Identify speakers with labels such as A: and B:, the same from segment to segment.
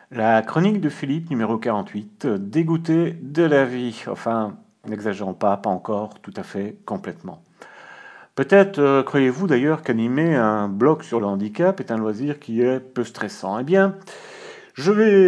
A: La chronique de Philippe, numéro 48, dégoûté de la vie. Enfin, n'exagérons pas encore tout à fait complètement. Peut-être croyez-vous d'ailleurs qu'animer un blog sur le handicap est un loisir qui est peu stressant. Eh bien, je vais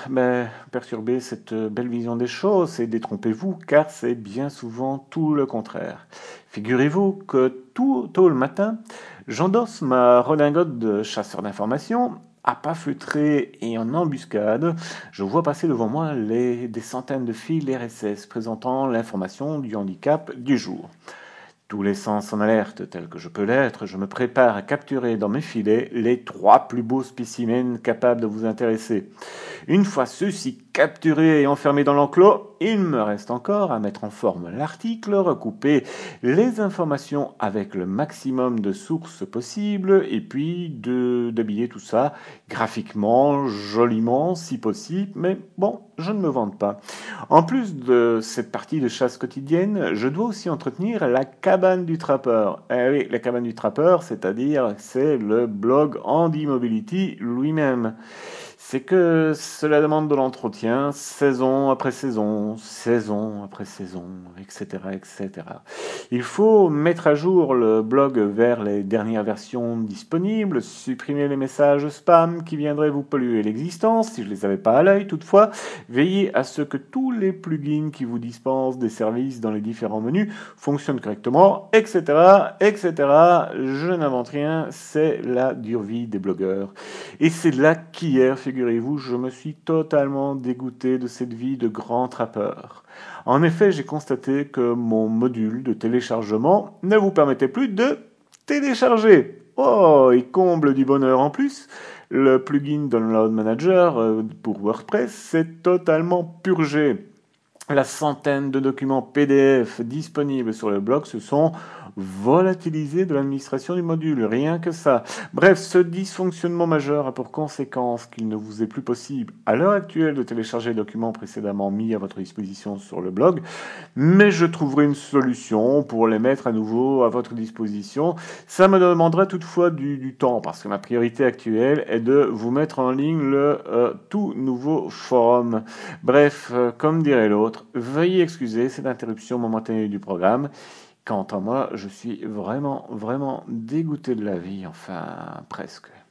A: perturber cette belle vision des choses et détrompez-vous, car c'est bien souvent tout le contraire. Figurez-vous que tout tôt le matin, j'endosse ma redingote de chasseur d'informations, à pas feutré et en embuscade, je vois passer devant moi des centaines de fils RSS présentant l'information du handicap du jour. Tous les sens en alerte, tel que je peux l'être, je me prépare à capturer dans mes filets les trois plus beaux spécimens capables de vous intéresser. Une fois ceux-ci capturés et enfermés dans l'enclos, il me reste encore à mettre en forme l'article, recouper les informations avec le maximum de sources possibles et puis d'habiller tout ça graphiquement, joliment si possible, mais bon, je ne me vante pas. En plus de cette partie de chasse quotidienne, je dois aussi entretenir la cabane du trappeur. Eh oui, la cabane du trappeur, c'est le blog Andy Mobility lui-même. C'est que cela demande de l'entretien, saison après saison, saison après saison, etc., etc. Il faut mettre à jour le blog vers les dernières versions disponibles, supprimer les messages spam qui viendraient vous polluer l'existence, si je les avais pas à l'œil toutefois, veiller à ce que tous les plugins qui vous dispensent des services dans les différents menus fonctionnent correctement, etc., etc. Je n'invente rien, c'est la dure vie des blogueurs. Et c'est là qu'hier, figurez-vous, je me suis totalement dégoûté de cette vie de grand trappeur. En effet, j'ai constaté que mon module de téléchargement ne vous permettait plus de télécharger. Oh, et comble du bonheur en plus, le plugin Download Manager pour WordPress s'est totalement purgé. La centaine de documents PDF disponibles sur le blog se sont volatilisés de l'administration du module, rien que ça. Bref, ce dysfonctionnement majeur a pour conséquence qu'il ne vous est plus possible à l'heure actuelle de télécharger les documents précédemment mis à votre disposition sur le blog, mais je trouverai une solution pour les mettre à nouveau à votre disposition. Ça me demandera toutefois du temps, parce que ma priorité actuelle est de vous mettre en ligne le tout nouveau forum. Bref, comme dirait l'autre, veuillez excuser cette interruption momentanée du programme. Quant à moi, je suis vraiment, vraiment dégoûté de la vie, enfin, presque.